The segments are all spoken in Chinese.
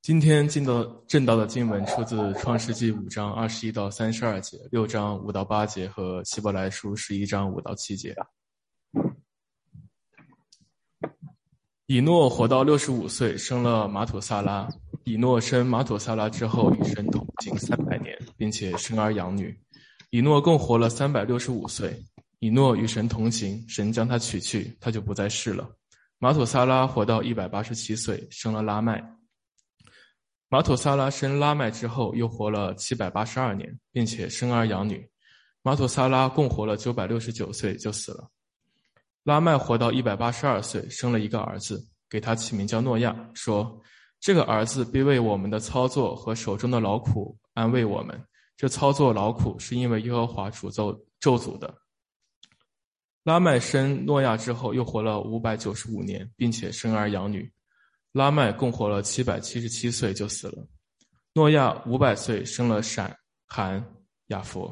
今天正道的经文出自创世纪5章21到32节、6章5到8节和希伯来书11章5到7节。以诺活到65岁，生了马土撒拉。以诺生马土撒拉之后，与神同行300年，并且生儿养女。以诺共活了365岁。以诺与神同行，神将他取去，他就不再世了。马土撒拉活到187岁，生了拉麦。马土撒拉生拉麦之后，又活了782年，并且生儿养女。马土撒拉共活了969岁就死了。拉麦活到182岁，生了一个儿子，给他起名叫诺亚，说：这个儿子必为我们的操作和手中的劳苦安慰我们。这操作劳苦是因为耶和华诅咒诅的。拉麦生诺亚之后，又活了595年，并且生儿养女。拉麦共活了777岁就死了。诺亚500岁生了闪、含、雅弗。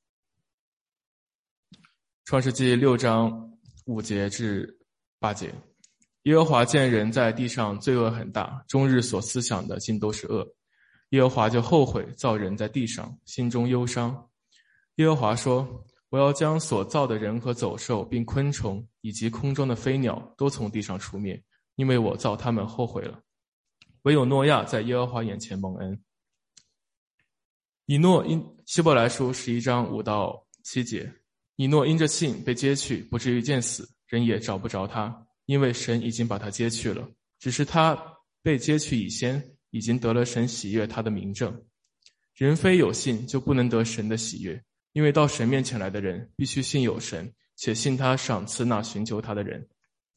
创世纪6章5节至8节。耶和华见人在地上罪恶很大，终日所思想的尽都是恶。耶和华就后悔造人在地上，心中忧伤。耶和华说：我要将所造的人和走兽并昆虫以及空中的飞鸟都从地上除灭，因为我造他们后悔了。唯有诺亚在耶和华眼前蒙恩。以诺因希伯来书11章5到7节。以诺因着信被接去，不至于见死，人也找不着他，因为神已经把他接去了。只是他被接去以先，已经得了神喜悦他的明证。人非有信，就不能得神的喜悦，因为到神面前来的人，必须信有神，且信他赏赐那寻求他的人。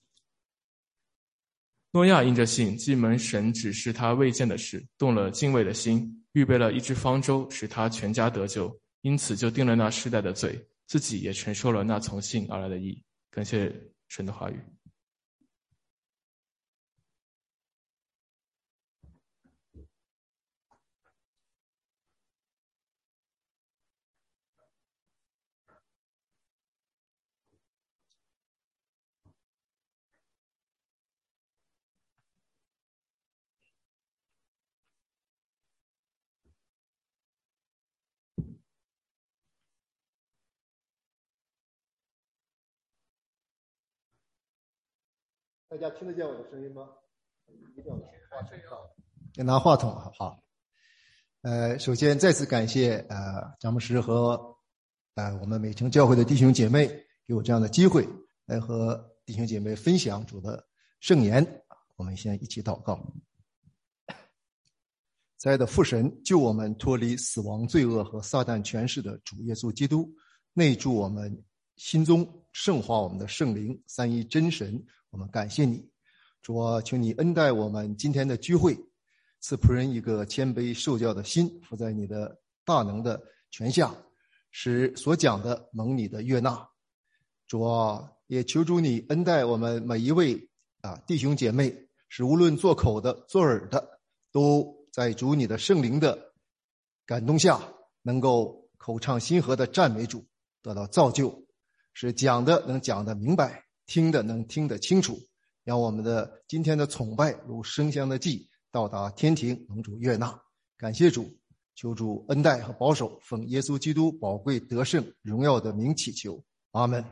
诺亚因着信，既蒙神指示他未见的事，动了敬畏的心，预备了一只方舟，使他全家得救，因此就定了那世代的罪，自己也承受了那从信而来的义。感谢神的话语。 大家听得见我的声音吗？一定要拿话筒，好。首先再次感谢张牧师和我们美城教会的弟兄姐妹给我这样的机会，来和弟兄姐妹分享主的圣言。我们先一起祷告。亲爱的父神，救我们脱离死亡罪恶和撒旦权势的主耶稣基督，内住我们心中，圣化我们的圣灵，三一真神，我们感谢你。主啊，求你恩待我们今天的聚会，赐仆人一个谦卑受教的心，伏在你的大能的权下，使所讲的蒙你的悦纳。主啊，也求主你恩待我们每一位弟兄姐妹，使无论做口的做耳的，都在主你的圣灵的感动下，能够口唱心和的赞美主，得到造就，使讲的能讲得明白，听的能听得清楚，让我们的今天的崇拜如升香的祭到达天庭，蒙主悦纳。感谢主，求主恩待和保守，奉耶稣基督宝贵得胜荣耀的名祈求，阿们。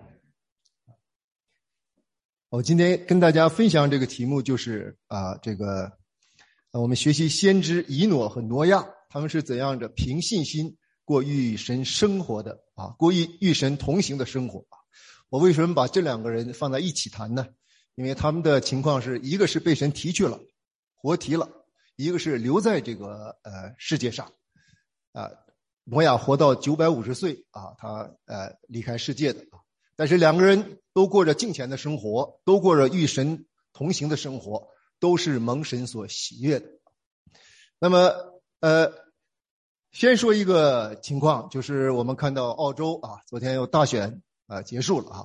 我今天跟大家分享这个题目就是我们学习先知以诺和挪亚，他们是怎样的凭信心过与神生活的过与神同行的生活。我为什么把这两个人放在一起谈呢？因为他们的情况是，一个是被神提去了，活提了，一个是留在这个世界上。挪亚活到950岁他离开世界的。但是两个人都过着敬虔的生活，都过着与神同行的生活，都是蒙神所喜悦的。那么先说一个情况，就是我们看到澳洲昨天有大选结束了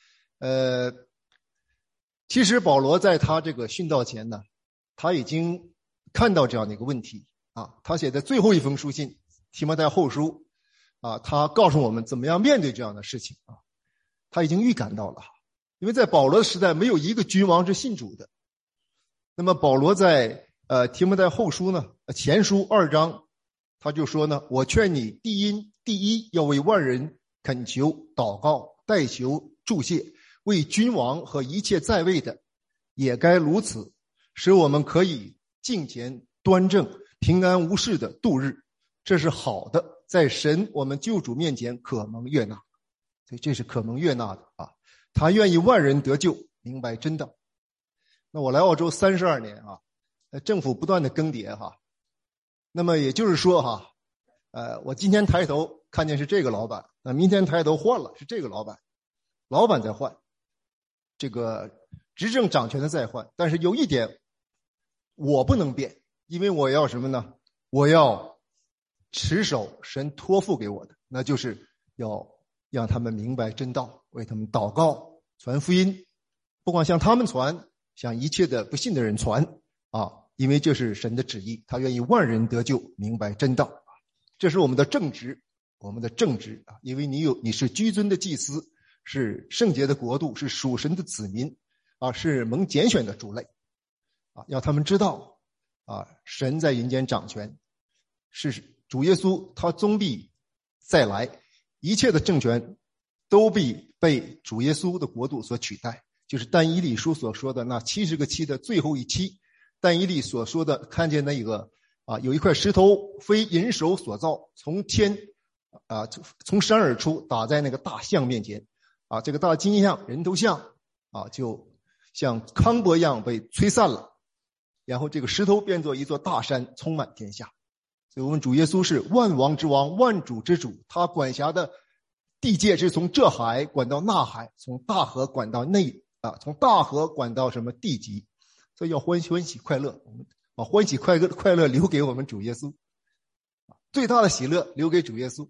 其实保罗在他这个殉道前呢，他已经看到这样的一个问题他写的最后一封书信提摩太后书他告诉我们怎么样面对这样的事情他已经预感到了。因为在保罗的时代没有一个君王是信主的，那么保罗在提摩太后书呢，前书2章，他就说呢，我劝你第一要为万人恳求、祷告、代求、祝谢，为君王和一切在位的，也该如此，使我们可以敬虔端正、平安无事的度日。这是好的，在神我们救主面前可蒙悦纳。所以这是可蒙悦纳的啊，他愿意万人得救，明白真道。那我来澳洲32年啊，政府不断的更迭哈，那么也就是说哈，我今天抬头看见是这个老板，那明天抬头换了是这个老板，老板在换，这个执政掌权的在换，但是有一点我不能变，因为我要什么呢？我要持守神托付给我的，那就是要让他们明白真道，为他们祷告，传福音，不光向他们传，向一切的不信的人传啊，因为这是神的旨意，他愿意万人得救，明白真道。这是我们的正直，啊，因为你是居尊的祭司，是圣洁的国度，是属神的子民啊，是蒙拣选的族类啊，要他们知道啊，神在人间掌权，是主耶稣他终必再来，一切的政权都必被主耶稣的国度所取代，就是但以理书所说的那70个期的最后一期，但以理所说的看见那个有一块石头非人手所造，从天从山而出，打在那个大象面前啊，这个大金像人头像啊，就像康柏一样被吹散了，然后这个石头变作一座大山，充满天下。所以我们主耶稣是万王之王，万主之主，他管辖的地界是从这海管到那海，从大河管到从大河管到什么地极，所以要欢喜快乐，我们把欢喜快乐留给我们主耶稣，最大的喜乐留给主耶稣。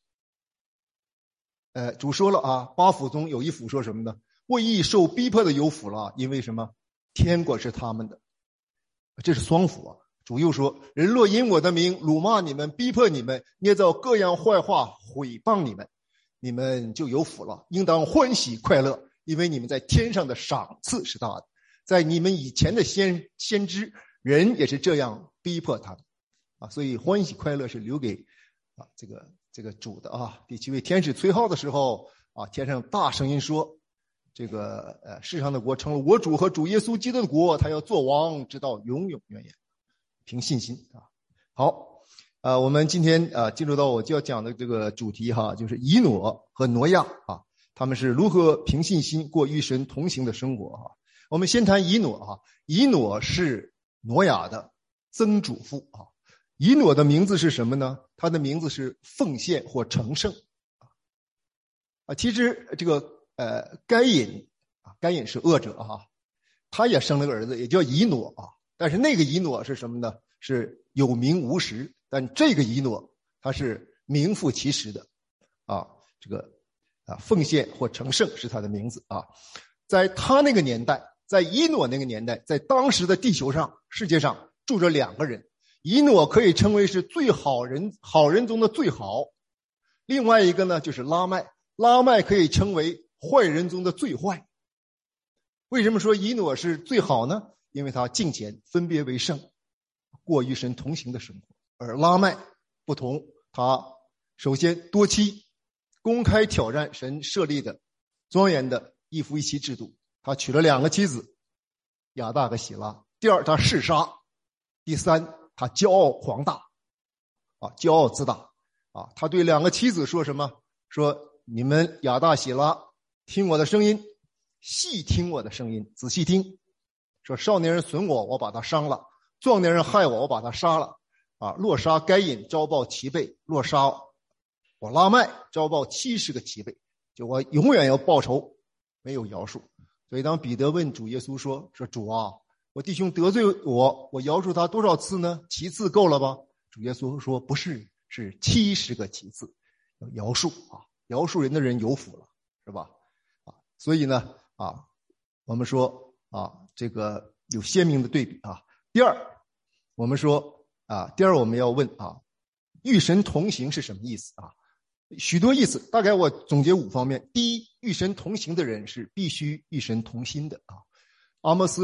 主说了啊，八福中有一福说什么呢？为义受逼迫的有福了，因为什么？天国是他们的，这是双福啊。主又说，人若因我的名辱骂你们，逼迫你们，捏造各样坏话毁谤你们，你们就有福了，应当欢喜快乐，因为你们在天上的赏赐是大的。在你们以前的先知人也是这样逼迫他们啊，所以欢喜快乐是留给这个主的啊。第7位天使吹号的时候啊，天上大声音说，这个世上的国成了我主和主耶稣基督的国，他要做王直到永永远远，凭信心啊。好，我们今天进入到我就要讲的这个主题哈，就是以诺和挪亚啊，他们是如何凭信心过与神同行的生活哈。我们先谈以诺啊，以诺是挪亚的曾祖父啊。以诺的名字是什么呢？他的名字是奉献或成圣啊。其实这个该隐是恶者啊，他也生了个儿子，也叫以诺啊。但是那个以诺是什么呢？是有名无实，但这个以诺他是名副其实的啊。这个奉献或成圣是他的名字啊。在他那个年代，在以诺那个年代，在当时的地球上世界上住着2个人，以诺可以称为是最好人中的最好，另外一个呢就是拉麦可以称为坏人中的最坏。为什么说以诺是最好呢？因为他敬虔，分别为圣，过与神同行的生活。而拉麦不同，他首先多妻，公开挑战神设立的庄严的一夫一妻制度，他娶了2个妻子，亚大和喜拉。第二，他嗜杀。第三，他骄傲狂大啊，骄傲自大啊。他对2个妻子说什么？说你们亚大喜拉，听我的声音，细听我的声音，仔细听。说少年人损我，我把他伤了；壮年人害我，我把他杀了。啊，若杀该隐，招报7倍；若杀我拉麦，招报70个7倍。就我永远要报仇，没有饶恕。所以当彼得问主耶稣说主啊，我弟兄得罪我饶恕他多少次呢？7次够了吧？主耶稣说不是，是70个7次。要饶恕啊，饶恕人的人有福了，是吧？啊，所以呢我们说这个有鲜明的对比啊。第二我们要问与神同行是什么意思啊？许多意思，大概我总结5方面。第一，与神同行的人是必须与神同心的啊。阿摩司书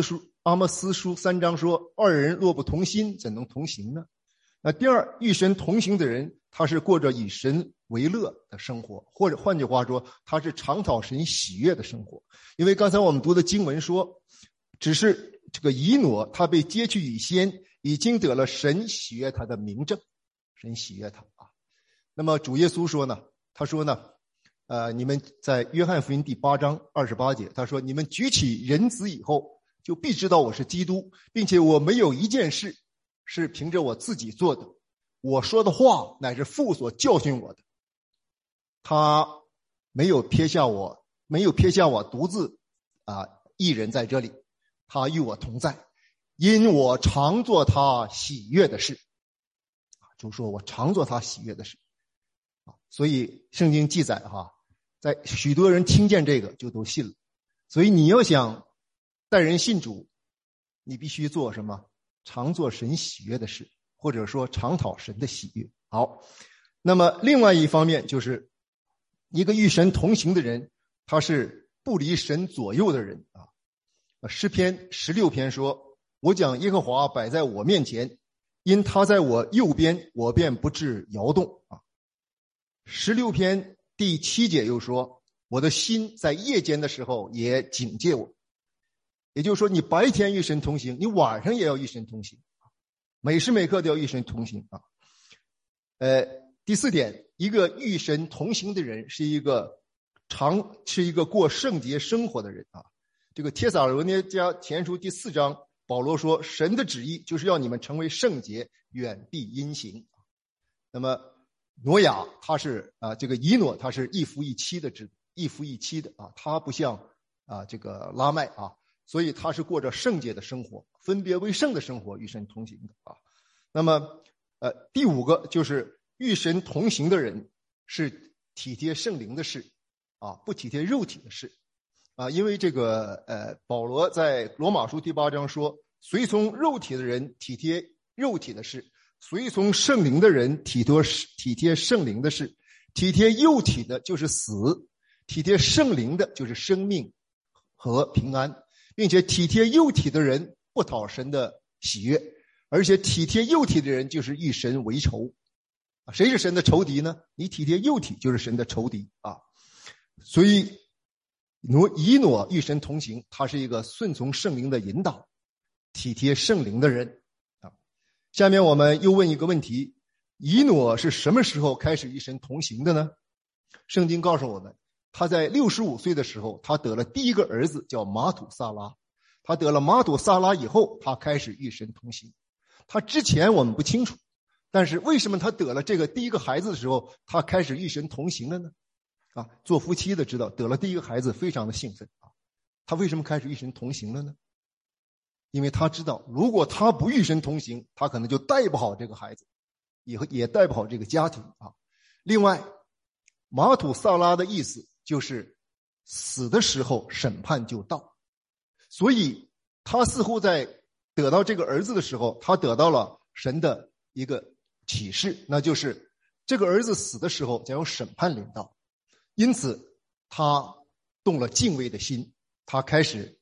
阿摩司书3章说，二人若不同心，怎能同行呢？那第二，与神同行的人，他是过着以神为乐的生活，或者换句话说，他是常讨神喜悦的生活。因为刚才我们读的经文说，只是这个以诺他被接去以先，已经得了神喜悦他的明证，神喜悦他啊。那么主耶稣说呢，他说呢，你们在约翰福音第8章28节，他说，你们举起人子以后，就必知道我是基督，并且我没有一件事是凭着我自己做的，我说的话乃是父所教训我的。他没有撇下我独自一人在这里，他与我同在，因我常做他喜悦的事。就说我常做他喜悦的事。所以圣经记载在许多人听见这个就都信了。所以你要想带人信主，你必须做什么？常做神喜悦的事，或者说常讨神的喜悦。好，那么另外一方面就是一个与神同行的人，他是不离神左右的人啊。诗篇16篇说，我将耶和华摆在我面前，因他在我右边，我便不致摇动啊。16篇第7节又说，我的心在夜间的时候也警戒我。也就是说，你白天与神同行，你晚上也要与神同行，每时每刻都要与神同行啊。第4点，一个与神同行的人是一个过圣洁生活的人啊。这个帖撒罗尼迦前书第4章，保罗说，神的旨意就是要你们成为圣洁，远避阴行。那么挪亚他是这个以诺他是一夫一妻的啊，他不像这个拉麦啊。所以他是过着圣洁的生活，分别为圣的生活，与神同行的啊。那么第5个就是与神同行的人是体贴圣灵的事啊，不体贴肉体的事啊。因为这个保罗在罗马书第8章说，随从肉体的人体贴肉体的事，随从圣灵的人体贴圣灵的事。体贴肉体的就是死，体贴圣灵的就是生命和平安。并且体贴肉体的人不讨神的喜悦，而且体贴肉体的人就是与神为仇。谁是神的仇敌呢？你体贴肉体就是神的仇敌啊。所以以诺与神同行，他是一个顺从圣灵的引导，体贴圣灵的人啊。下面我们又问一个问题，以诺是什么时候开始与神同行的呢？圣经告诉我们，他在65岁的时候，他得了第一个儿子叫马土萨拉。他得了马土萨拉以后，他开始与神同行。他之前我们不清楚，但是为什么他得了这个第一个孩子的时候，他开始与神同行了呢？做夫妻的知道，得了第一个孩子非常的兴奋啊。他为什么开始与神同行了呢？因为他知道，如果他不与神同行，他可能就带不好这个孩子，也带不好这个家庭啊。另外，马土萨拉的意思就是死的时候审判就到，所以他似乎在得到这个儿子的时候，他得到了神的一个启示，那就是这个儿子死的时候将有审判临到，因此他动了敬畏的心，他开始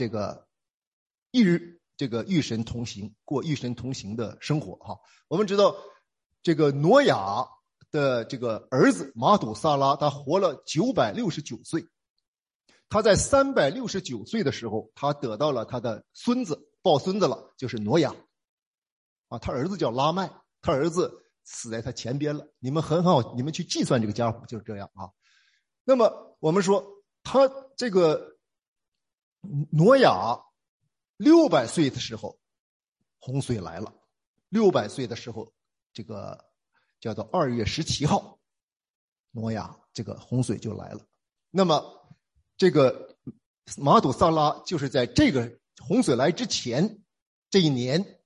与神同行，过与神同行的生活哈。我们知道这个挪亚的这个儿子马土萨拉，他活了969岁。他在369岁的时候，他得到了他的抱孙子了，就是挪亚他儿子叫拉麦，他儿子死在他前边了。你们很好，你们去计算这个家谱就是这样啊。那么我们说他这个挪亚600岁的时候洪水来了，600岁的时候这个叫做2月17号，挪亚这个洪水就来了。那么这个马土萨拉就是在这个洪水来之前这一年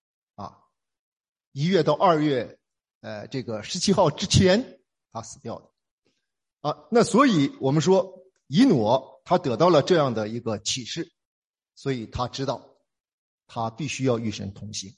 1月到2月这个17号之前他死掉的那所以我们说以诺他得到了这样的一个启示，所以他知道他必须要与神同行。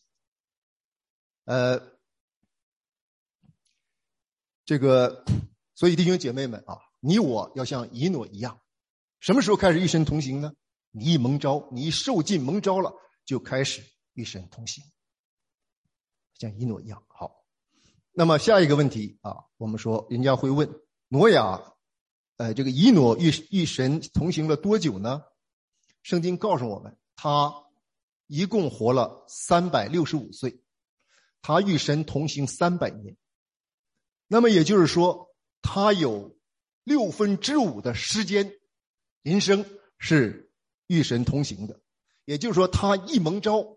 所以弟兄姐妹们你我要像以诺一样，什么时候开始与神同行呢？ 你一蒙召，你一受尽蒙召了，就开始与神同行，像以诺一样。好，那么下一个问题啊，我们说人家会问挪亚，这个以诺与神同行了多久呢？圣经告诉我们，他一共活了365岁，他与神同行300年。那么也就是说，他有5/6的时间，人生是与神同行的。也就是说，他一蒙召，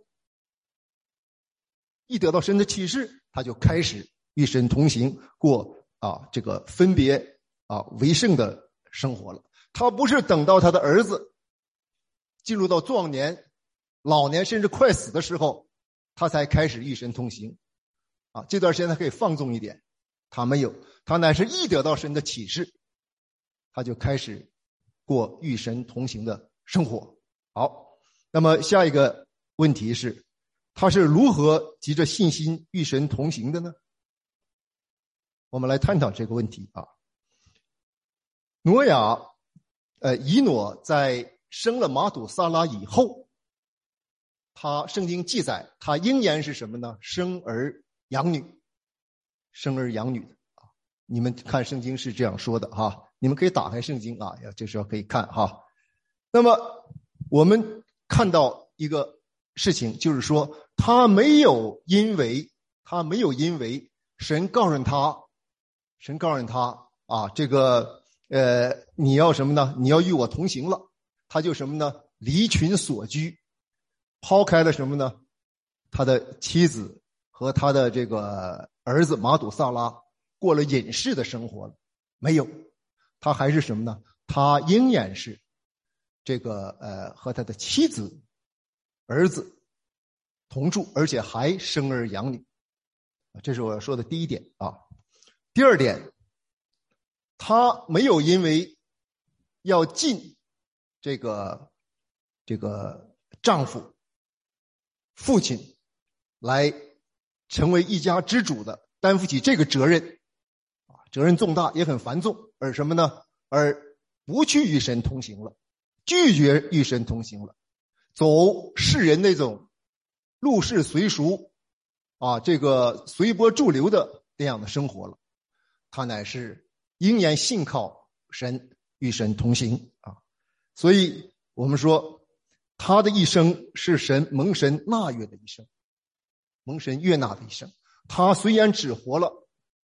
一得到神的启示，他就开始与神同行，过这个分别为圣的生活了。他不是等到他的儿子进入到壮年、老年，甚至快死的时候，他才开始与神同行。这段时间他可以放纵一点，他没有，他乃是一得到神的启示，他就开始过与神同行的生活。好，那么下一个问题是，他是如何藉着信心与神同行的呢？我们来探讨这个问题啊。挪亚，以诺在生了马土撒拉以后，圣经记载他仍然是什么呢？生儿养女的啊。你们看圣经是这样说的哈，你们可以打开圣经啊，这时候可以看哈。那么我们看到一个事情，就是说他没有因为神告诉他这个你要什么呢？你要与我同行了，他就什么呢？离群所居，抛开了什么呢？他的妻子和他的这个儿子马土撒拉，过了隐士的生活了。没有，他还是什么呢？他仍然是这个和他的妻子儿子同住，而且还生儿养女。这是我要说的第一点啊。第二点，他没有因为要尽这个丈夫父亲来成为一家之主的，担负起这个责任，责任重大也很繁重，而什么呢？而不去与神同行了，拒绝与神同行了，走世人那种入世随俗这个随波逐流的这样的生活了。他乃是仍然信靠神，与神同行所以我们说他的一生是蒙神纳悦的一生，蒙神悦纳的一生。他虽然只活了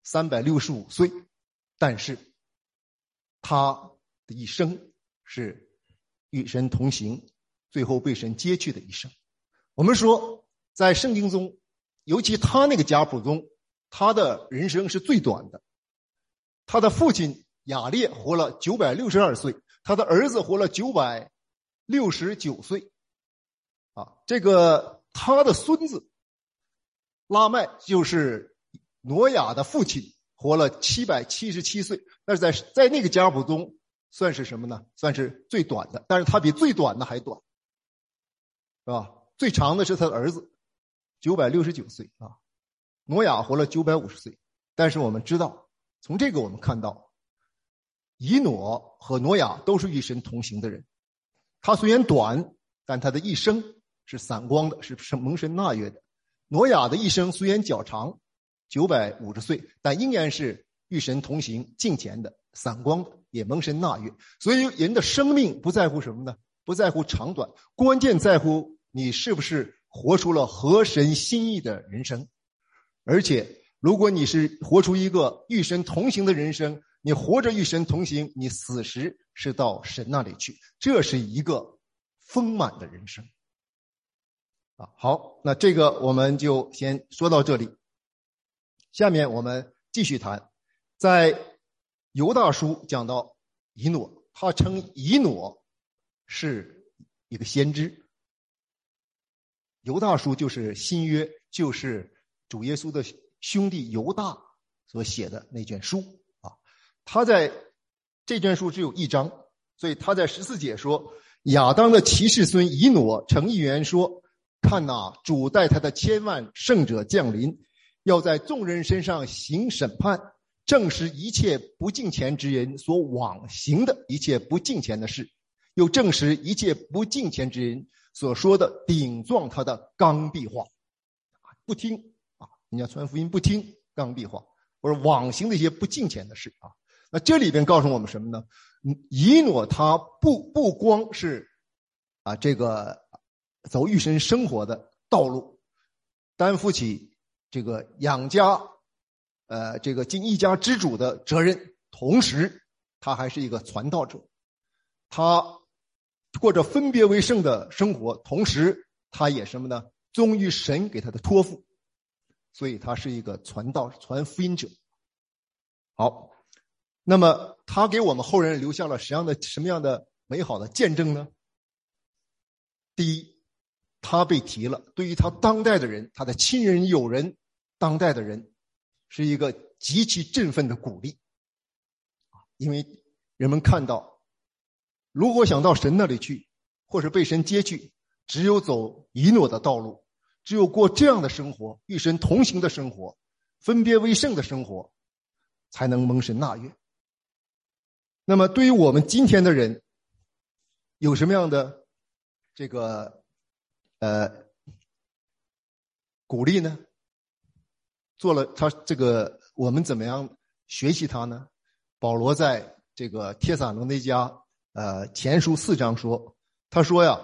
365岁，但是他的一生是与神同行，最后被神接去的一生。我们说在圣经中，尤其他那个家谱中，他的人生是最短的。他的父亲亚列活了962岁，他的儿子活了969岁这个他的孙子拉麦就是挪亚的父亲，活了777岁，但是在那个家谱中算是什么呢？算是最短的，但是他比最短的还短，是吧？最长的是他的儿子969岁挪亚活了950岁。但是我们知道，从这个我们看到，以诺和挪亚都是与神同行的人。他虽然短，但他的一生是闪光的，是蒙神纳悦的。挪亚的一生虽然较长，950岁，但仍然是与神同行、敬虔的、闪光的，也蒙神纳悦。所以人的生命不在乎什么呢？不在乎长短，关键在乎你是不是活出了合神心意的人生。而且如果你是活出一个与神同行的人生，你活着与神同行，你死时是到神那里去，这是一个丰满的人生好，那这个我们就先说到这里。下面我们继续谈，在犹大书讲到以诺，他称以诺是一个先知。犹大书就是新约，就是主耶稣的兄弟犹大所写的那卷书他在这卷书只有1章，所以他在14节说，亚当的其世孙以诺承预言说，看主带他的千万圣者降临，要在众人身上行审判，证实一切不敬虔之人所妄行的一切不敬虔的事， 又证实一切不敬虔之人所说的顶撞他的刚愎话。不听啊，人家传福音不听，刚愎话，或者妄行的一些不敬虔的事啊。那这里边告诉我们什么呢？以诺他不光是这个走一生生活的道路，担负起这个养家这个尽一家之主的责任，同时他还是一个传道者，他过着分别为圣的生活，同时他也什么呢？忠于神给他的托付，所以他是一个传福音者。好，那么他给我们后人留下了什么样的美好的见证呢？第一，他被提了，对于他当代的人，他的亲人友人，当代的人是一个极其振奋的鼓励。因为人们看到，如果想到神那里去，或是被神接去，只有走以诺的道路，只有过这样的生活，与神同行的生活，分别为圣的生活，才能蒙神纳悦。那么对于我们今天的人，有什么样的这个鼓励呢？做了他这个，我们怎么样学习他呢？保罗在这个帖撒罗尼迦前书4章说，他说呀，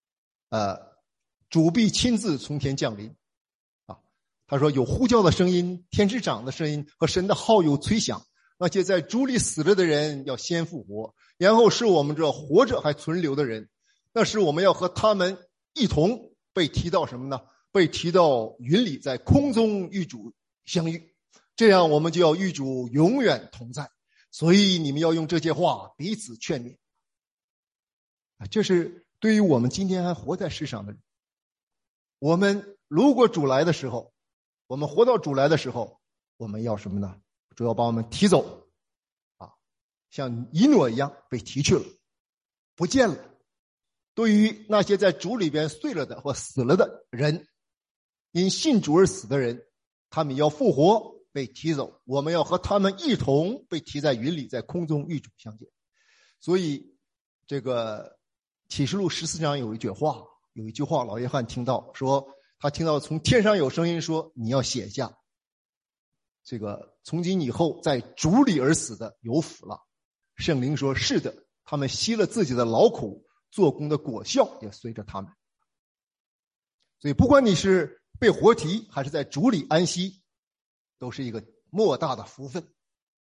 主必亲自从天降临啊。他说有呼叫的声音，天之长的声音和神的号有吹响，那些在主里死了的人要先复活，然后是我们这活着还存留的人，那是我们要和他们一同被提到什么呢？被提到云里，在空中与主相遇，这样我们就要与主永远同在。所以你们要用这些话彼此劝勉。这是对于我们今天还活在世上的人，我们如果主来的时候，我们活到主来的时候，我们要什么呢？主要把我们提走像以诺一样被提去了，不见了。对于那些在主里边睡了的或死了的人，因信主而死的人，他们要复活，被提走，我们要和他们一同被提在云里，在空中与主相见。所以这个启示录14章有一句话，老约翰听到说，他听到从天上有声音说，你要写下这个从今以后在主里而死的有福了。圣灵说是的，他们息了自己的劳苦，做工的果效也随着他们。所以不管你是被活提还是在主里安息，都是一个莫大的福分。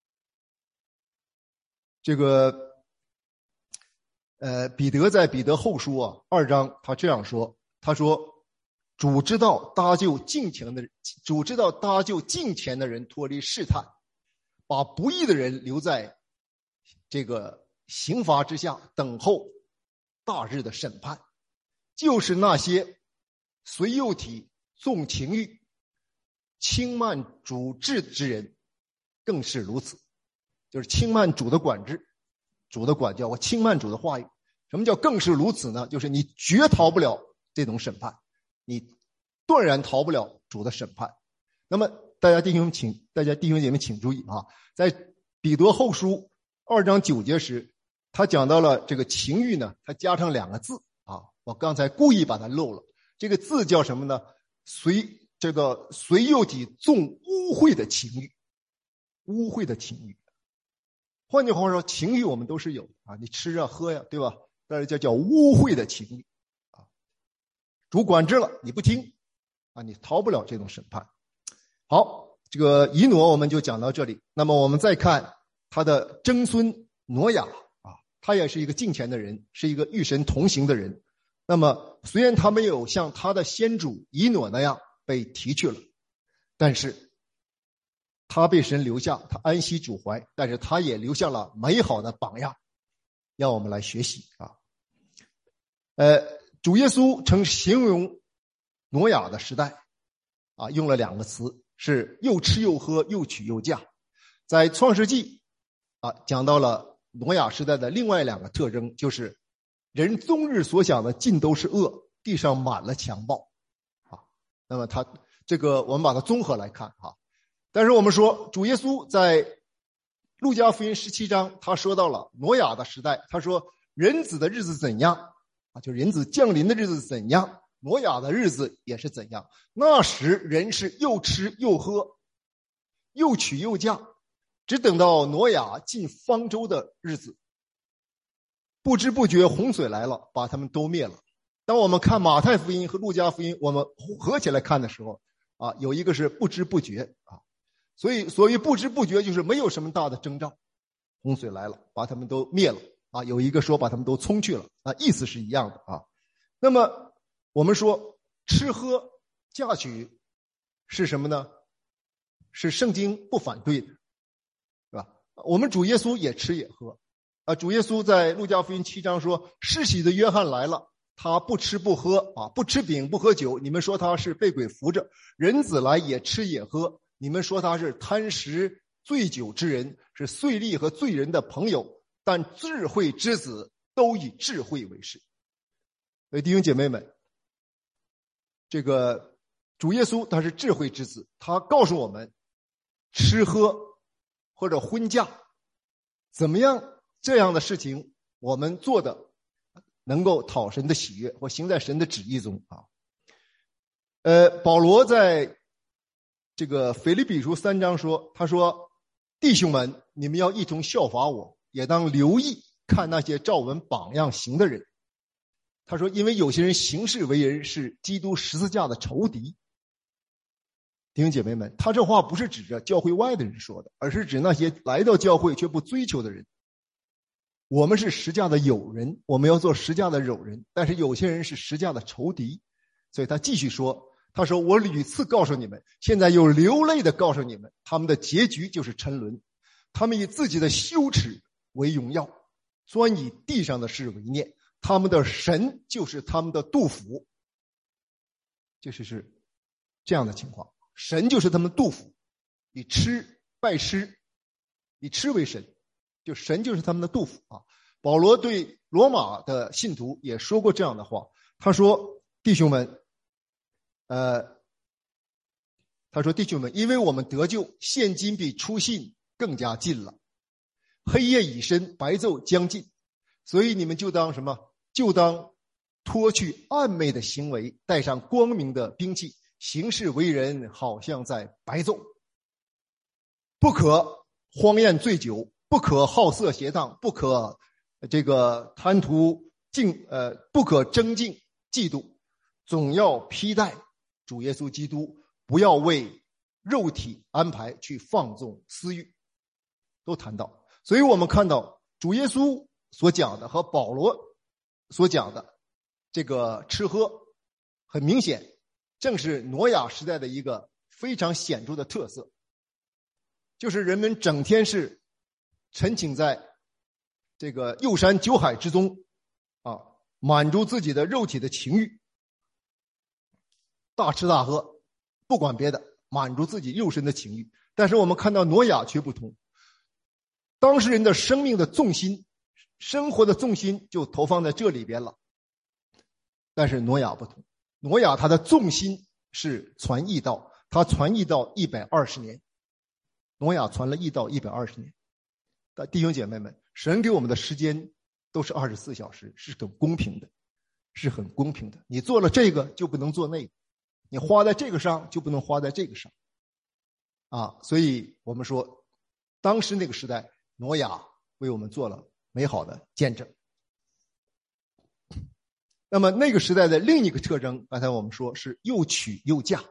这个彼得在彼得后书2章他这样说，他说主知道搭救敬虔的人脱离试探，把不义的人留在这个刑罚之下，等候大日的审判。就是那些随肉体纵情欲轻慢主治之人更是如此。就是轻慢主的管制，主的管教，我轻慢主的话语。什么叫更是如此呢？就是你绝逃不了这种审判，你断然逃不了主的审判。那么大家弟兄姐妹请注意在彼得后书2章9节时，他讲到了这个情欲呢，他加上2个字我刚才故意把它漏了。这个字叫什么呢？随肉体纵污秽的情欲，污秽的情欲。换句话说，情欲我们都是有你吃喝呀，对吧？但是这叫污秽的情欲主管制了，你不听你逃不了这种审判。好，这个以诺我们就讲到这里。那么我们再看他的曾孙挪亚他也是一个敬虔的人，是一个与神同行的人。那么虽然他没有像他的先祖以诺那样被提去了，但是他被神留下，他安息主怀，但是他也留下了美好的榜样，让我们来学习主耶稣曾形容挪亚的时代用了2个词，是又吃又喝，又娶又嫁。在创世纪讲到了挪亚时代的另外2个特征，就是人终日所想的尽都是恶，地上满了强暴那么他这个我们把它综合来看但是我们说主耶稣在路加福音17章他说到了挪亚的时代，他说人子的日子怎样啊？就人子降临的日子怎样，挪亚的日子也是怎样。那时人是又吃又喝，又娶又嫁，只等到挪亚进方舟的日子，不知不觉洪水来了，把他们都灭了。当我们看马太福音和路加福音，我们合起来看的时候啊，有一个是不知不觉啊，所以所谓不知不觉就是没有什么大的征兆，洪水来了，把他们都灭了啊，有一个说把他们都冲去了啊，意思是一样的啊。那么我们说吃喝嫁娶是什么呢？是圣经不反对的，是吧？我们主耶稣也吃也喝啊。主耶稣在路加福音7章说，施洗的约翰来了，他不吃不喝啊，不吃饼不喝酒，你们说他是被鬼附着；人子来也吃也喝，你们说他是贪食醉酒之人，是税吏和罪人的朋友。但智慧之子都以智慧为事。所以弟兄姐妹们，这个主耶稣他是智慧之子，他告诉我们吃喝或者婚嫁怎么样，这样的事情我们做的能够讨神的喜悦，或行在神的旨意中啊。保罗在这个腓立比书3章说，他说弟兄们，你们要一同效法我，也当留意看那些照我们榜样行的人。他说因为有些人行事为人是基督十字架的仇敌。弟兄姐妹们，他这话不是指着教会外的人说的，而是指那些来到教会却不追求的人。我们是十架的友人，我们要做十架的友人，但是有些人是十架的仇敌。所以他继续说，他说我屡次告诉你们，现在又流泪的告诉你们，他们的结局就是沉沦，他们以自己的羞耻为荣耀，专以地上的事为念，他们的神就是他们的肚腹。就是这样的情况，神就是他们肚腹，以吃拜吃，以吃为神，就神就是他们的肚腹啊。保罗对罗马的信徒也说过这样的话，他说弟兄们，因为我们得救，现今比初信更加近了，黑夜已深，白昼将近，所以你们就当什么？就当脱去暗昧的行为，带上光明的兵器，行事为人好像在白昼。不可荒宴醉酒，不可好色邪荡，不可这个贪图不可争竞嫉妒，总要披戴主耶稣基督，不要为肉体安排去放纵私欲，都谈到。所以我们看到主耶稣所讲的和保罗所讲的这个吃喝，很明显正是挪亚时代的一个非常显著的特色，就是人们整天是沉浸在这个游山酒海之中啊，满足自己的肉体的情欲，大吃大喝，不管别的，满足自己肉身的情欲。但是我们看到挪亚却不同，当事人的生命的重心，生活的重心就投放在这里边了。但是挪亚不同，挪亚他的重心是传义道，他传义道120年，挪亚传了义道120年。弟兄姐妹们，神给我们的时间都是24小时，是很公平的，是很公平的。你做了这个就不能做那个，你花在这个上就不能花在这个上啊。所以我们说当时那个时代，挪亚为我们做了美好的见证。那么那个时代的另一个特征，刚才我们说是又娶又嫁。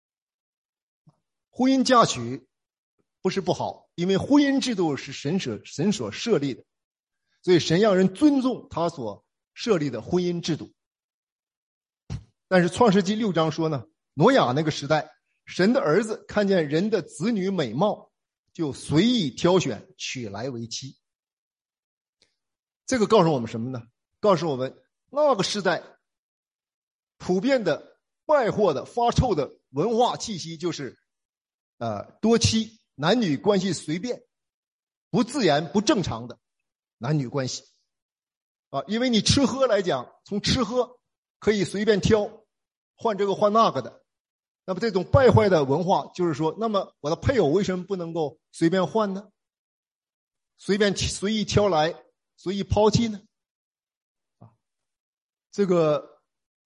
婚姻嫁娶不是不好，因为婚姻制度是神所设立的，所以神让人尊重他所设立的婚姻制度。但是创世纪6章说呢，挪亚那个时代，神的儿子看见人的子女美貌，就随意挑选，娶来为妻。这个告诉我们什么呢？告诉我们那个时代普遍的败坏的发臭的文化气息，就是多妻，男女关系随便，不自然不正常的男女关系啊。因为你吃喝来讲，从吃喝可以随便挑，换这个换那个的，那么这种败坏的文化就是说，那么我的配偶为什么不能够随便换呢？随意挑来，随意抛弃呢？ 这个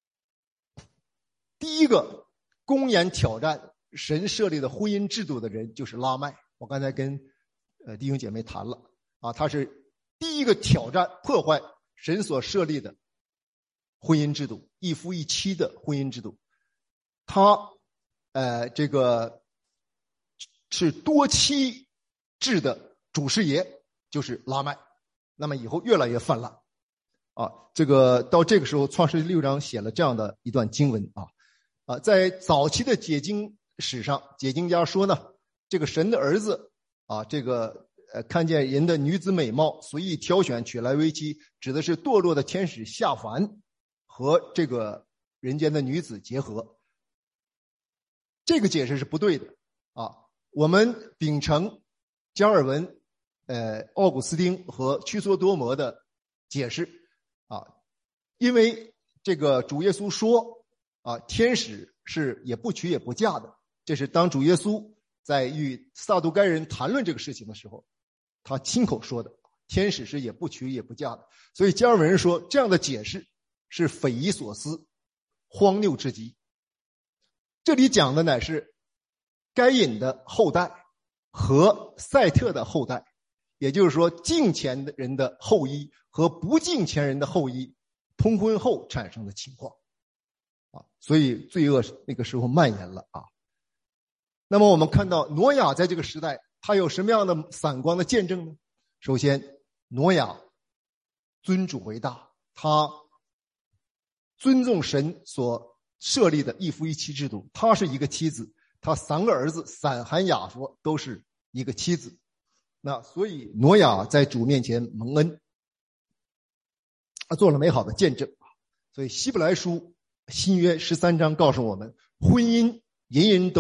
第一个公然挑战神设立的婚姻制度的人就是拉麦。我刚才跟弟兄姐妹谈了啊，他是第一个挑战破坏神所设立的婚姻制度，一夫一妻的婚姻制度。他这个是多妻制的祖师爷，就是拉麦。那么以后越来越泛滥啊，这个到这个时候创世记6章写了这样的一段经文啊，在早期的解经史上，解经家说呢，这个神的儿子啊，这个看见人的女子美貌，随意挑选娶来为妻，指的是堕落的天使下凡和这个人间的女子结合。这个解释是不对的啊。我们秉承加尔文、奥古斯丁和屈梭多摩的解释啊，因为这个主耶稣说啊，天使是也不娶也不嫁的，这是当主耶稣在与撒都该人谈论这个事情的时候，他亲口说的，天使是也不娶也不嫁的。所以加尔文人说这样的解释是匪夷所思，荒谬至极。这里讲的乃是该隐的后代和赛特的后代，也就是说敬虔的人的后裔和不敬虔人的后裔通婚后产生的情况啊，所以罪恶那个时候蔓延了啊。那么我们看到挪亚在这个时代他有什么样的闪光的见证呢？首先，挪亚尊主为大，他尊重神所设立的一夫一妻制度，他是一个妻子，他3个儿子闪、含、雅弗都是一个妻子。那所以挪亚在主面前蒙恩，他做了美好的见证。所以希伯来书新约13章告诉我们，婚姻人人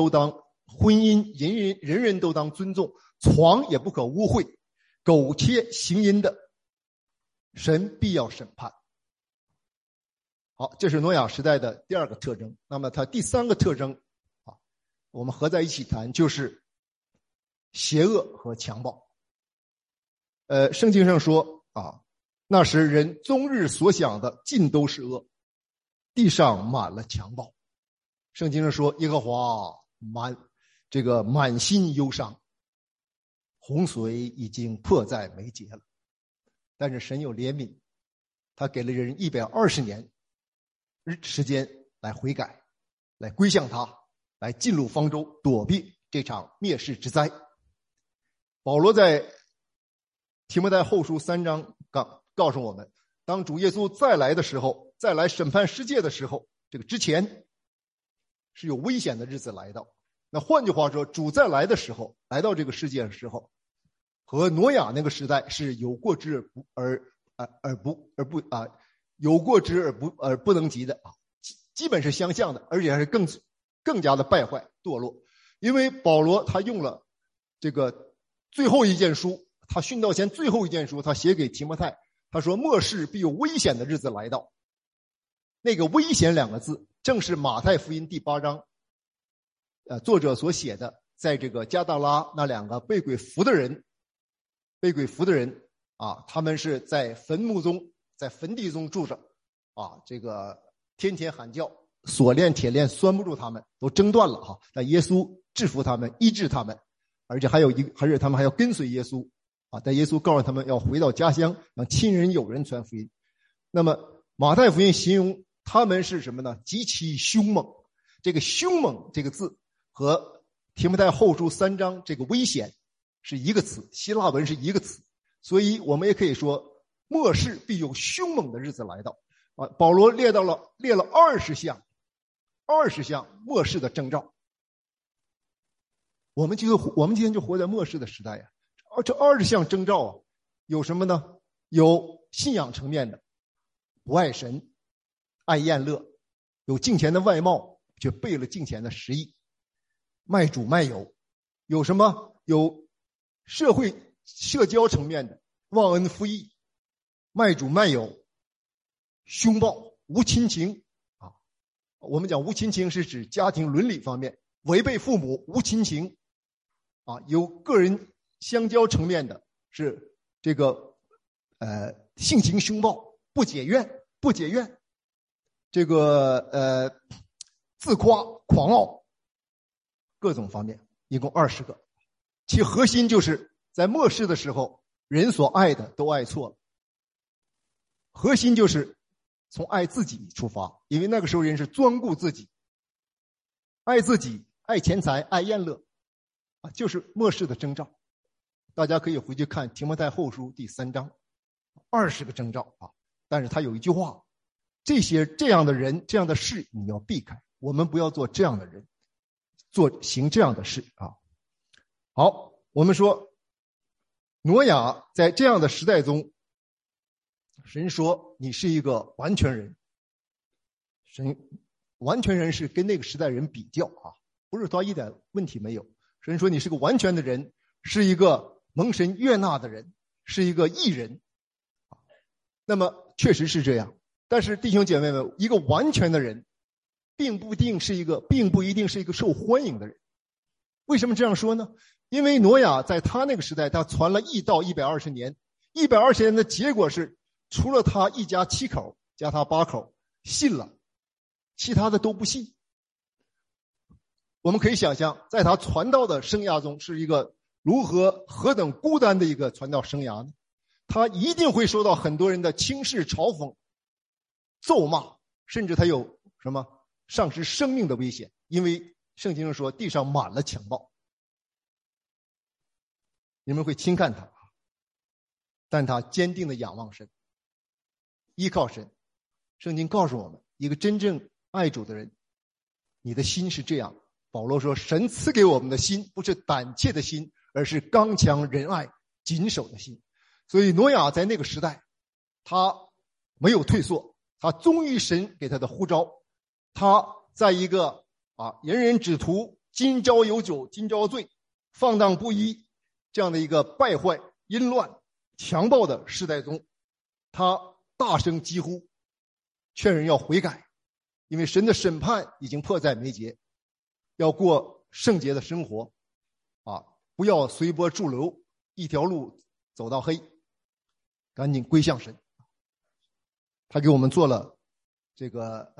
都当尊重，床也不可污秽，苟且行淫的，神必要审判。好，这是挪亚时代的第2个特征。那么它第3个特征啊，我们合在一起谈，就是邪恶和强暴。圣经上说啊，那时人终日所想的尽都是恶，地上满了强暴。圣经上说，耶和华满心忧伤，洪水已经迫在眉睫了。但是神有怜悯，他给了人120年时间来悔改，来归向他，来进入方舟，躲避这场灭世之灾。保罗在提摩太后书3章告诉我们，当主耶稣再来的时候，再来审判世界的时候，这个之前是有危险的日子来到。那换句话说，主再来的时候，来到这个世界的时候，和挪亚那个时代是有过之有过之而不能及的啊，基本是相像的，而且还是更加的败坏堕落。因为保罗他用了这个最后一件书，他殉道前最后一件书，他写给提摩太，他说末世必有危险的日子来到。那个危险2个字正是马太福音第8章作者所写的，在这个加大拉那2个被鬼附的人啊，他们是在坟墓中，在坟地中住着啊，这个天天喊叫，锁链铁链拴不住他们，都挣断了哈。但耶稣制服他们，医治他们，而且他们还要跟随耶稣啊。但耶稣告诉他们要回到家乡，让亲人友人传福音。那么马太福音形容他们是什么呢？极其凶猛。这个凶猛这个字和提摩太后书3章这个危险是一个词，希腊文是一个词，所以我们也可以说末世必有凶猛的日子来到啊。保罗列了20项末世的征兆。我们今天就活在末世的时代呀。这20项征兆啊，有什么呢？有信仰层面的，不爱神，爱宴乐，有敬虔的外貌，却背了敬虔的实意，卖主卖友。有什么？有社交层面的，忘恩负义，卖主卖友，凶暴，无亲情啊。我们讲无亲情是指家庭伦理方面，违背父母，无亲情啊。有个人相交层面的，是这个性情凶暴，不解怨。 这个自夸、狂傲，各种方面，一共20个。其核心就是在末世的时候，人所爱的都爱错了。核心就是从爱自己出发，因为那个时候人是专顾自己，爱自己、爱钱财、爱宴乐，就是末世的征兆。大家可以回去看提摩太后书第3章，20个征兆啊。但是他有一句话，这样的人、这样的事你要避开，我们不要做这样的人，行这样的事啊。好，我们说挪亚在这样的时代中，神说你是一个完全人。完全人是跟那个时代人比较啊，不是他一点问题没有。神说你是个完全的人，是一个蒙神悦纳的人，是一个义人。那么确实是这样，但是弟兄姐妹们，一个完全的人并不一定是一个受欢迎的人。为什么这样说呢？因为挪亚在他那个时代，他传了1到120年，120年的结果是，除了他一家7口加他8口信了，其他的都不信。我们可以想象，在他传道的生涯中，是一个何等孤单的一个传道生涯呢？他一定会受到很多人的轻视、嘲讽、咒骂，甚至他有丧失生命的危险，因为圣经上说地上满了强暴。人们会轻看他，但他坚定的仰望神，依靠神。圣经告诉我们，一个真正爱主的人，你的心是这样。保罗说，神赐给我们的心不是胆怯的心，而是刚强仁爱谨守的心。所以挪亚在那个时代，他没有退缩，他忠于神给他的呼召。他在一个人人只图今朝有酒今朝醉，放荡不羁这样的一个败坏、淫乱、强暴的时代中，他大声疾呼，劝人要悔改，因为神的审判已经迫在眉睫，要过圣洁的生活不要随波逐流，一条路走到黑，赶紧归向神。他给我们做了这个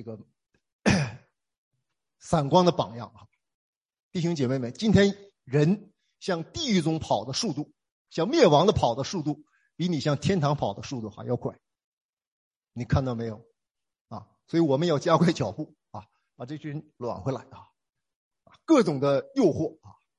闪光的榜样啊！弟兄姐妹们，今天人向地狱中跑的速度，向灭亡的跑的速度，比你向天堂跑的速度还要快。你看到没有所以我们要加快脚步把这群人挽回来各种的诱惑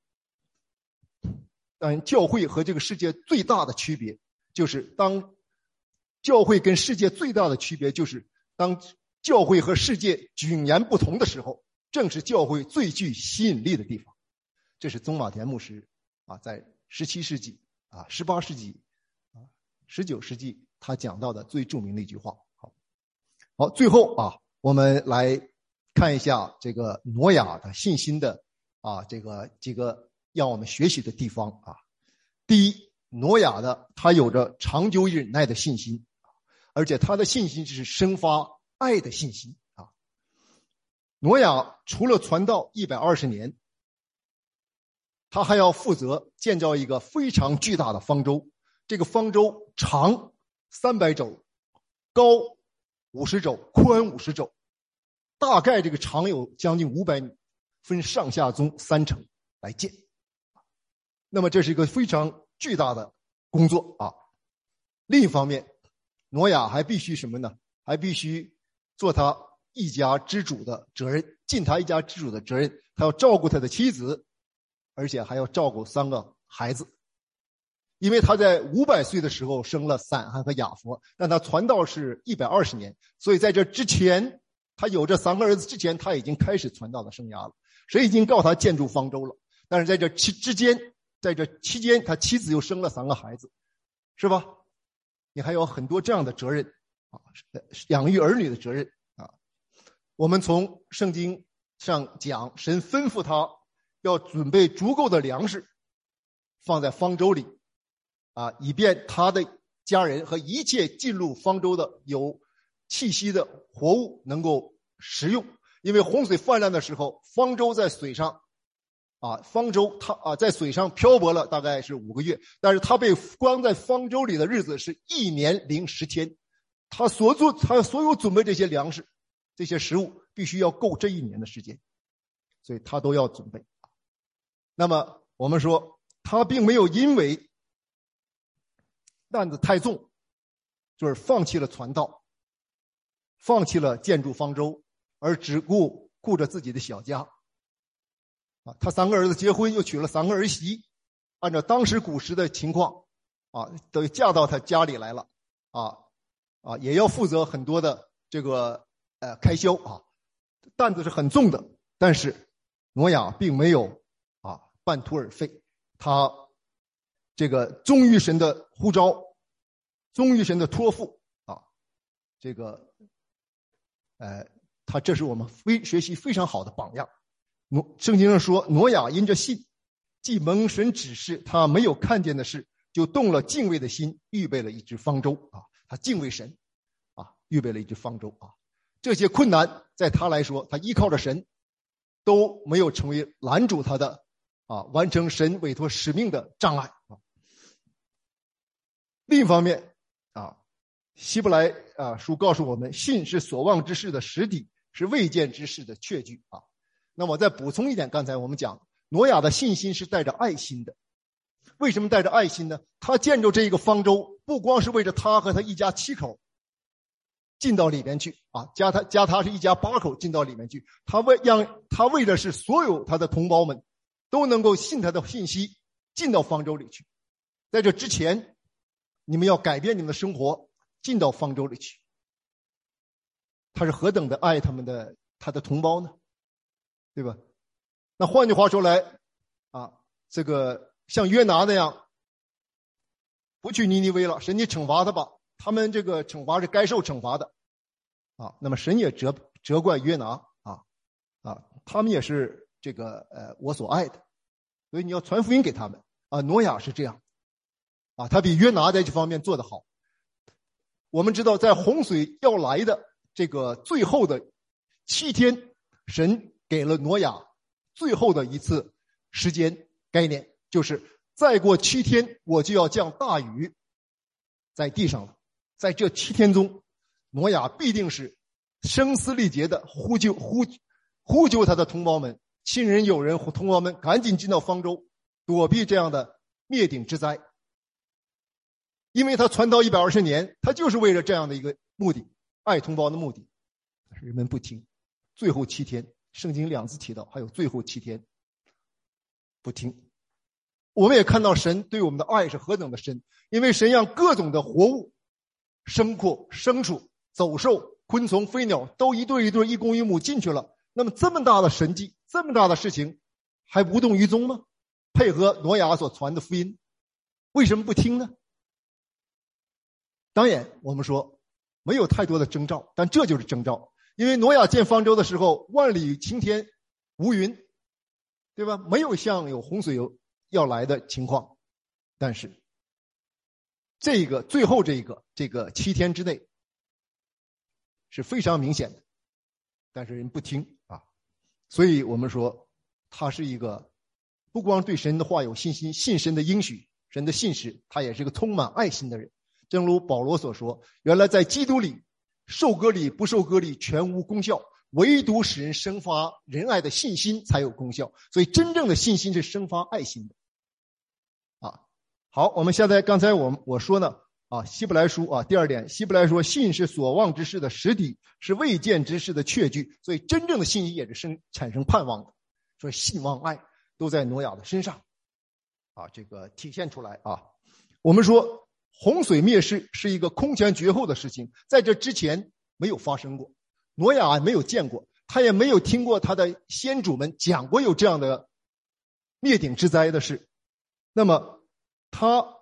但教会和这个世界最大的区别就是当教会跟世界最大的区别就是当教会和世界迥然不同的时候，正是教会最具吸引力的地方。这是宗马田牧师在17世纪18世纪19世纪他讲到的最著名的一句话。好，最后我们来看一下这个挪亚的信心的这个几个让我们学习的地方第一，挪亚他有着长久忍耐的信心，而且他的信心是生发爱的信心挪亚除了传道120年，他还要负责建造一个非常巨大的方舟。这个方舟长300肘，高50肘，宽50肘，大概这个长有将近500米，分上下中3层来建。那么这是一个非常巨大的工作另一方面，挪亚还必须什么呢？还必须做他一家之主的责任，尽他一家之主的责任。他要照顾他的妻子，而且还要照顾3个孩子。因为他在500岁的时候生了散罕和雅弗，但他传道是120年，所以在这之前，他有这3个儿子之前，他已经开始传道的生涯了。神已经告他建筑方舟了，但是在这期间，他妻子又生了3个孩子，是吧？你还有很多这样的责任养育儿女的责任我们从圣经上讲，神吩咐他要准备足够的粮食放在方舟里以便他的家人和一切进入方舟的有气息的活物能够食用。因为洪水泛滥的时候，方舟在水上在水上漂泊了大概是5个月，但是他被关在方舟里的日子是1年010天。他所有准备这些粮食这些食物必须要够这1年的时间，所以他都要准备。那么我们说他并没有因为担子太重，就是放弃了传道，放弃了建筑方舟，而只顾着自己的小家。他3个儿子结婚，又娶了3个儿媳，按照当时古时的情况都嫁到他家里来了也要负责很多的这个开销担子是很重的。但是挪亚并没有半途而废，他这个忠于神的呼召，忠于神的托付这个他这是我们学习非常好的榜样。圣经上说，挪亚因着信，既蒙神指示他没有看见的事，就动了敬畏的心，预备了一只方舟他敬畏神预备了一只方舟这些困难在他来说，他依靠着神，都没有成为拦阻他的完成神委托使命的障碍另一方面希伯来书告诉我们，信是所望之事的实底，是未见之事的确据那么再补充一点，刚才我们讲挪亚的信心是带着爱心的。为什么带着爱心呢？他建筑这个方舟不光是为着他和他一家7口进到里面去加他是一家8口进到里面去，他为的是所有他的同胞们都能够信他的信息，进到方舟里去。在这之前，你们要改变你们的生活，进到方舟里去。他是何等的爱他的同胞呢？对吧？那换句话说来这个像约拿那样不去尼尼微了，神你惩罚他吧，他们这个惩罚是该受惩罚的那么神也责怪约拿他们也是这个我所爱的，所以你要传福音给他们挪亚是这样他比约拿在这方面做得好。我们知道在洪水要来的这个最后的7天，神给了挪亚最后的一次时间概念，就是再过7天我就要降大雨在地上了。在这7天中，挪亚必定是声嘶力竭的呼救他的同胞们，亲人友人同胞们赶紧进到方舟，躲避这样的灭顶之灾。因为他传道120年，他就是为了这样的一个目的，爱同胞的目的。但是人们不听，最后7天，圣经2次提到还有最后7天不听。我们也看到神对我们的爱是何等的深，因为神让各种的活物，牲畜、牲畜、走兽、昆虫、飞鸟都一对一对、一公一母进去了。那么这么大的神迹，这么大的事情还无动于衷吗？配合挪亚所传的福音，为什么不听呢？当然我们说没有太多的征兆，但这就是征兆。因为挪亚建方舟的时候，万里晴天无云，对吧？没有像有洪水要来的情况。但是这个最后这个7天之内是非常明显的，但是人不听所以我们说他是一个不光对神的话有信心，信神的应许，神的信实，他也是一个充满爱心的人。正如保罗所说，原来在基督里受割礼不受割礼全无功效，唯独使人生发仁爱的信心才有功效。所以真正的信心是生发爱心的好，我们现在刚才我说呢希伯来书第2点，希伯来说信是所望之事的实底，是未见之事的确据。所以真正的信心也是产生盼望的。所以信望爱都在挪亚的身上这个体现出来我们说洪水灭世是一个空前绝后的事情，在这之前没有发生过，挪亚没有见过，他也没有听过他的先祖们讲过有这样的灭顶之灾的事。那么他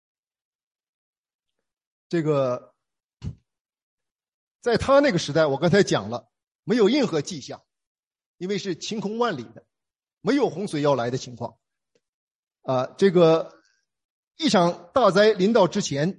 这个在他那个时代，我刚才讲了，没有任何迹象，因为是晴空万里的，没有洪水要来的情况这个一场大灾临到之前，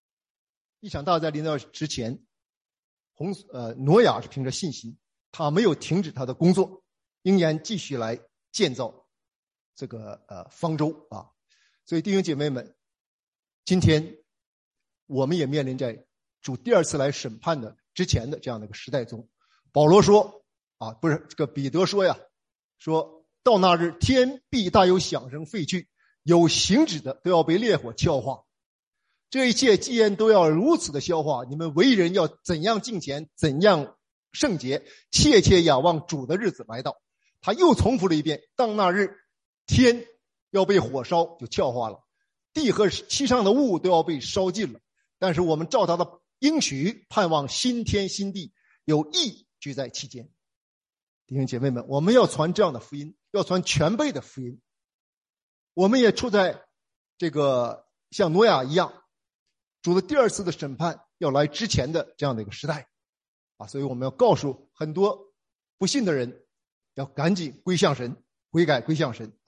挪亚是凭着信心，他没有停止他的工作，仍然继续来建造这个方舟所以弟兄姐妹们，今天我们也面临在主第2次来审判的之前的这样的一个时代中， 保罗说不是这个彼得说呀，说到那日天必大有响声废去，有形质的都要被烈火消化。这一切既然都要如此的消化，你们为人要怎样敬虔，怎样圣洁，切切仰望主的日子来到。他又重复了一遍，当那日天要被火烧，就消化了，地和其上的物都要被烧尽了。但是我们照他的应许盼望新天新地，有义居在其间。弟兄姐妹们，我们要传这样的福音，要传全备的福音。我们也处在这个像挪亚一样，主的第二次的审判要来之前的这样的一个时代所以我们要告诉很多不信的人，要赶紧归向神，悔改归向神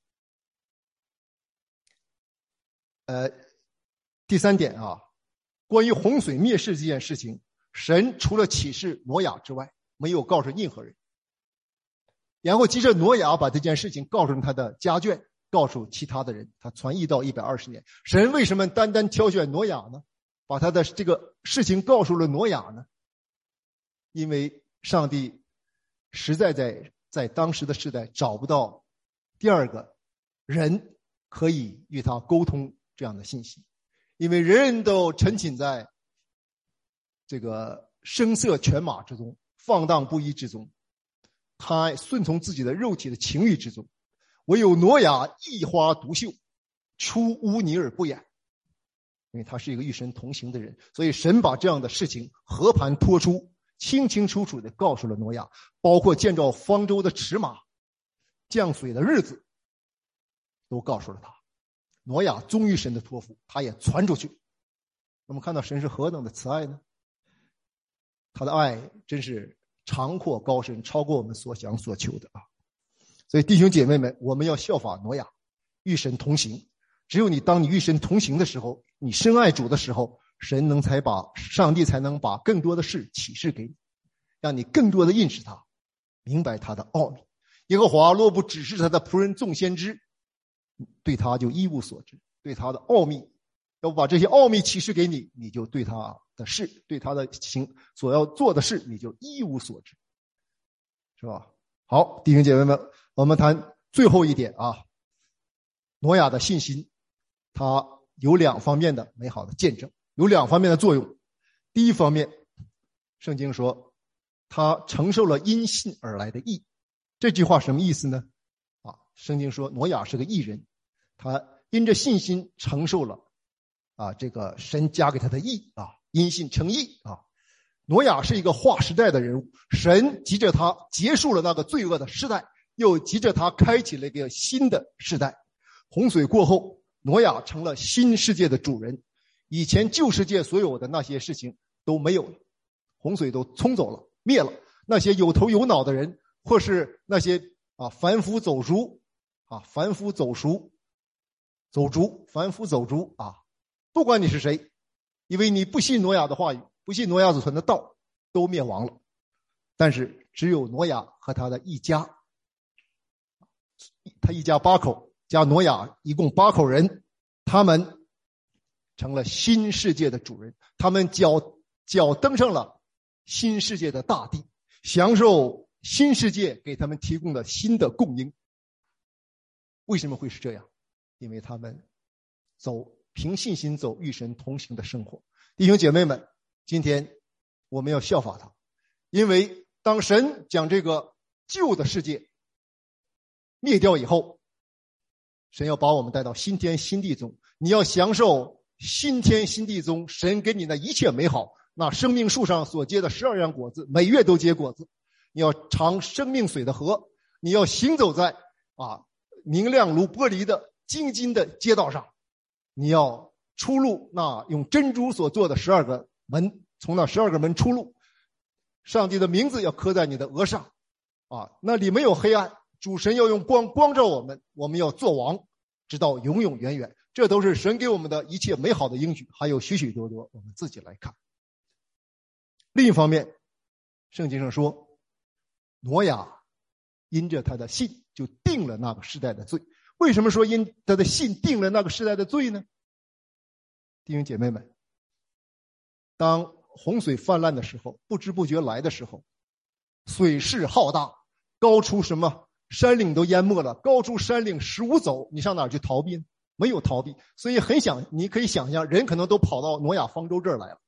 第三点关于洪水灭世这件事情，神除了启示挪亚之外，没有告诉任何人。然后接着挪亚把这件事情告诉他的家眷，告诉其他的人，他传译到120年。神为什么单单挑选挪亚呢？把他的这个事情告诉了挪亚呢？因为上帝实在在当时的时代找不到第二个人可以与他沟通这样的信息，因为人人都沉浸在这个声色犬马之中，放荡不羁之中，他顺从自己的肉体的情欲之中。唯有挪亚一花独秀，出污泥而不染，因为他是一个与神同行的人，所以神把这样的事情和盘托出，清清楚楚地告诉了挪亚，包括建造方舟的尺码、降水的日子都告诉了他。挪亚忠于神的托付，他也传出去。我们看到神是何等的慈爱呢？他的爱真是长阔高深，超过我们所想所求的所以弟兄姐妹们，我们要效法挪亚，与神同行。只有当你与神同行的时候，你深爱主的时候，上帝才能把更多的事启示给你，让你更多的认识他，明白他的奥秘。耶和华若不指示他的仆人众先知，对他就一无所知，对他的奥秘要把这些奥秘启示给你，你就对他的事，对他的所要做的事，你就一无所知，是吧？好，弟兄姐妹们，我们谈最后一点挪亚的信心，他有两方面的美好的见证，有两方面的作用。第一方面，圣经说他承受了因信而来的义。这句话什么意思呢？圣经说挪亚是个义人，他因着信心承受了这个神加给他的义因信称义挪亚是一个划时代的人物，神急着他结束了那个罪恶的时代，又急着他开启了一个新的时代。洪水过后，挪亚成了新世界的主人，以前旧世界所有的那些事情都没有了，洪水都冲走了，灭了。那些有头有脑的人，或是那些凡夫走卒不管你是谁，因为你不信挪亚的话语，不信挪亚所传的道，都灭亡了。但是只有挪亚和他的一家，他一家8口加挪亚一共8口人，他们成了新世界的主人，他们脚登上了新世界的大地，享受新世界给他们提供的新的供应。为什么会是这样？因为他们凭信心走与神同行的生活。弟兄姐妹们，今天我们要效法他，因为当神将这个旧的世界灭掉以后，神要把我们带到新天新地中，你要享受新天新地中神给你的一切美好。那生命树上所结的12样果子，每月都结果子。你要尝生命水的河，你要行走在明亮如玻璃的金金的街道上，你要出入那用珍珠所做的12个门，从那12个门出入。上帝的名字要刻在你的额上那里没有黑暗，主神要用光照我们，我们要做王直到永永远远。这都是神给我们的一切美好的应许，还有许许多多，我们自己来看。另一方面，圣经上说挪亚因着他的信就定了那个时代的罪。为什么说因他的信定了那个时代的罪呢？弟兄姐妹们，当洪水泛滥的时候，不知不觉来的时候， 水势浩大，高出什么山岭都淹没了，高出山岭15走，你上哪儿去逃避呢？没有逃避。所以你可以想象，人可能都跑到挪亚方舟这儿来了，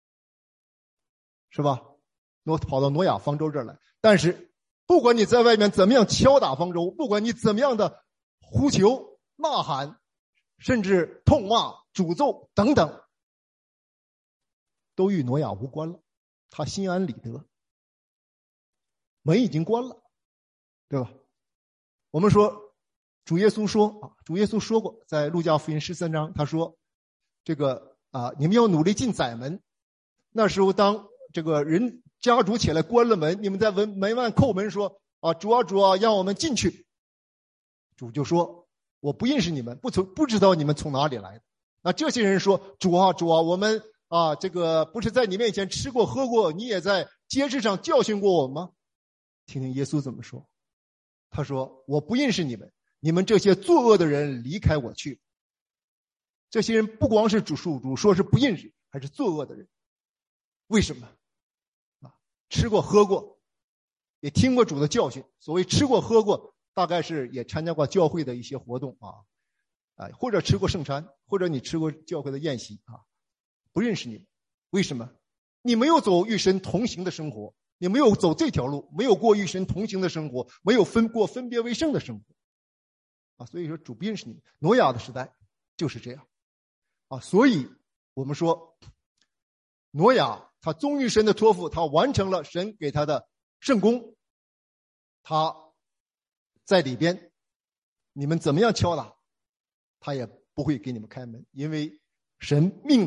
是吧？跑到挪亚方舟这儿来。但是不管你在外面怎么样敲打方舟，不管你怎么样的呼求呐喊，甚至痛骂诅咒等等，都与挪亚无关了，他心安理得，门已经关了，对吧？我们说主耶稣说过，在路加福音13章，他说这个你们要努力进窄门。那时候当这个人家主起来关了门，你们在门外叩门说主啊，让我们进去。主就说我不认识你们，不知道你们从哪里来的。那这些人说主啊，我们这个不是在你面前吃过喝过，你也在街市上教训过我们吗？听听耶稣怎么说。他说我不认识你们，你们这些作恶的人离开我去。这些人不光是主说是不认识，还是作恶的人。为什么？吃过喝过，也听过主的教训。所谓吃过喝过，大概是也参加过教会的一些活动或者吃过圣餐，或者你吃过教会的宴席不认识你们。为什么？你没有走与神同行的生活，你没有走这条路，没有过与神同行的生活，没有过分别为圣的生活所以说主不认识你们。挪亚的时代就是这样所以我们说挪亚他忠于神的托付，他完成了神给他的圣工，他在里边你们怎么样敲打他也不会给你们开门，因为神命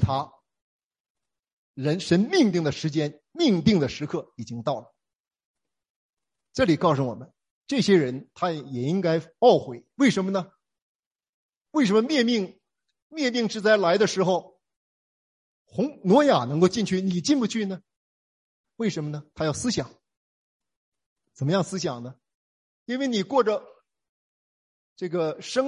定的时间，命定的时刻已经到了。这里告诉我们，这些人他也应该懊悔。为什么呢？为什么灭命之灾来的时候挪亚能够进去，你进不去呢？为什么呢？他要思想。怎么样思想呢？因为你过着这个声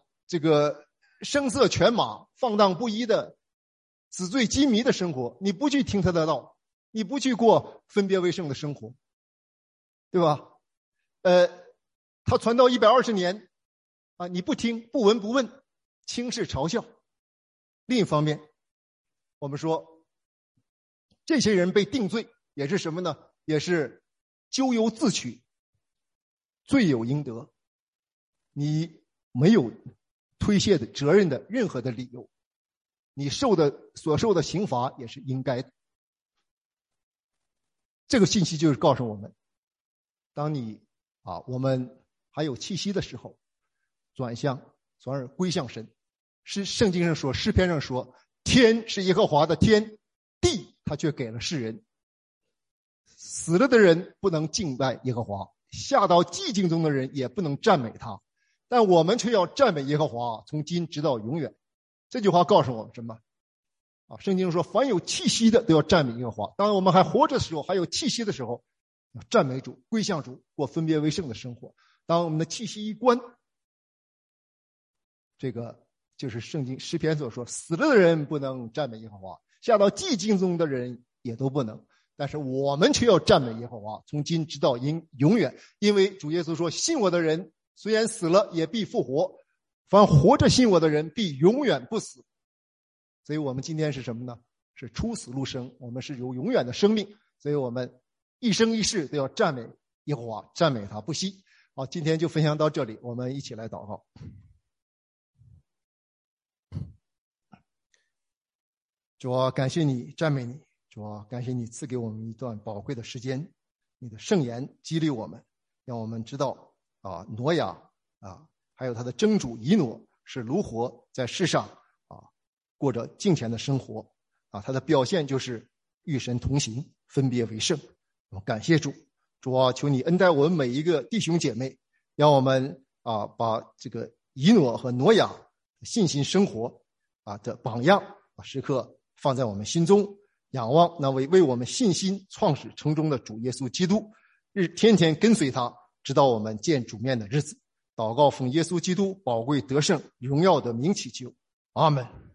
色犬马放荡不一的纸醉金迷的生活，你不去听他的道，你不去过分别为圣的生活，对吧？他传道120年你不听，不闻不问，轻视嘲笑。另一方面，我们说这些人被定罪也是什么呢？也是咎由自取，罪有应得，你没有推卸的责任的任何的理由，你所受的刑罚也是应该的。这个信息就是告诉我们，当你我们还有气息的时候，转而归向神。是圣经上说，诗篇上说，天是耶和华的天，地他却给了世人。死了的人不能敬拜耶和华，下到寂静中的人也不能赞美他，但我们却要赞美耶和华，从今直到永远。这句话告诉我们什么？圣经说凡有气息的都要赞美耶和华。当我们还活着的时候，还有气息的时候，要赞美主，归向主，过分别为圣的生活。当我们的气息一关，这个就是圣经诗篇所说，死了的人不能赞美耶和华，下到寂静中的人也都不能，但是我们却要赞美耶和华，从今直到永远。因为主耶稣说，信我的人虽然死了也必复活，凡活着信我的人必永远不死。所以我们今天是什么呢？是出死入生，我们是有永远的生命，所以我们一生一世都要赞美耶和华，赞美他不息。好，今天就分享到这里，我们一起来祷告。主啊，感谢你，赞美你。主啊，感谢你赐给我们一段宝贵的时间，你的圣言激励我们，让我们知道挪亚还有他的真主以诺是如何在世上过着敬虔的生活他的表现就是与神同行，分别为圣。感谢主。主啊，求你恩待我们每一个弟兄姐妹，让我们把这个以诺和挪亚信心生活的榜样时刻放在我们心中，仰望那位为我们信心创始成终的主耶稣基督，天天跟随他，直到我们见主面的日子。祷告奉耶稣基督宝贵得胜荣耀的名祈求，阿们。